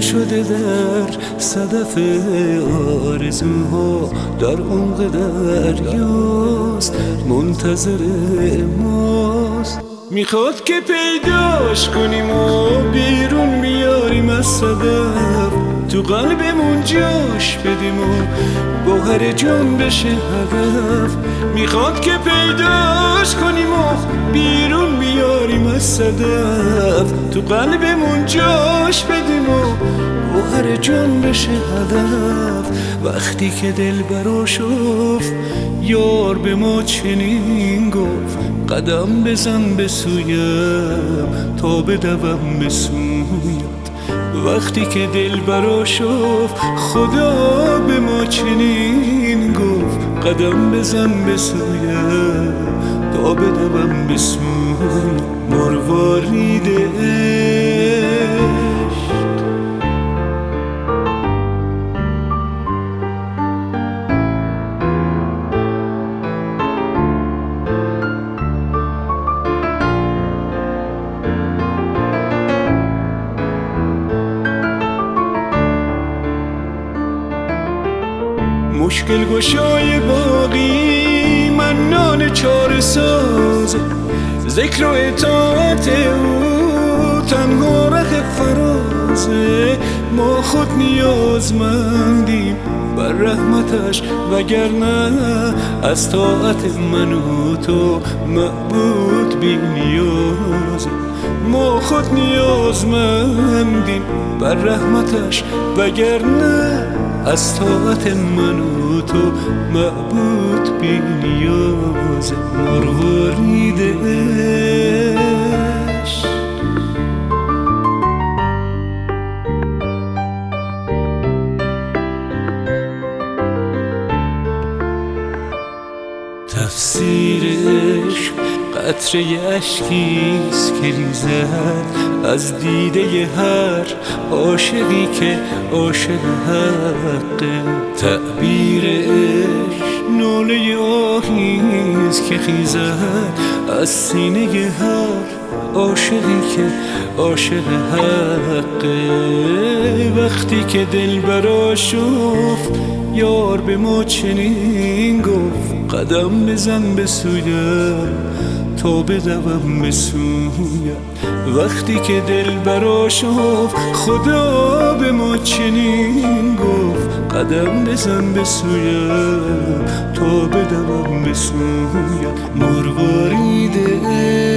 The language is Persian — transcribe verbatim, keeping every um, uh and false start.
شده در صدف آرزوها، در عمق دریاست منتظر ماست. میخواد که پیداش کنیم و بیرون بیاریم از صدف، تو قلبمون جاش بدیم و با هر جان بشه هدف. میخواد که پیداش کنیم و بیرون بیاریم از صدف، تو قلبمون جاش بدیم و با هر جان بشه هدف. وقتی که دل برا شفت یار به ما چنین گفت، قدم بزن به سویم تا بدوم به سویت. وقتی که دل برا شفت خدا به ما چنین گفت، قدم بزن به سویم تا بدوم به سویت. مروارید مشکل گشای باقی منان چاره سازه، ذکر و اطاعت او تنها ره فرازه. ما خود نیازمندیم بر رحمتش، وگرنه از طاعت من و تو معبود بی نیازه. ما خود نیازمندیم بر رحمتش، وگرنه از طاعت من و تو معبود بی نیازه. مروارید عشق تفسیر عشق قطره اشکیست که ریزد از دیده هر عاشقی که عاشق حقه. تعبیر عشق ناله آهیست که خیزد از سینه هر عاشقی که عاشق حقه. وقتی که دل برا شفت یار به ما چنین گفت، قدم بزن به سویم تا بدوم به سویم. وقتی که دل برا شفت خدا به ما چنین گفت، قدم بزن به سویم تا بدوم به سویم. مروارید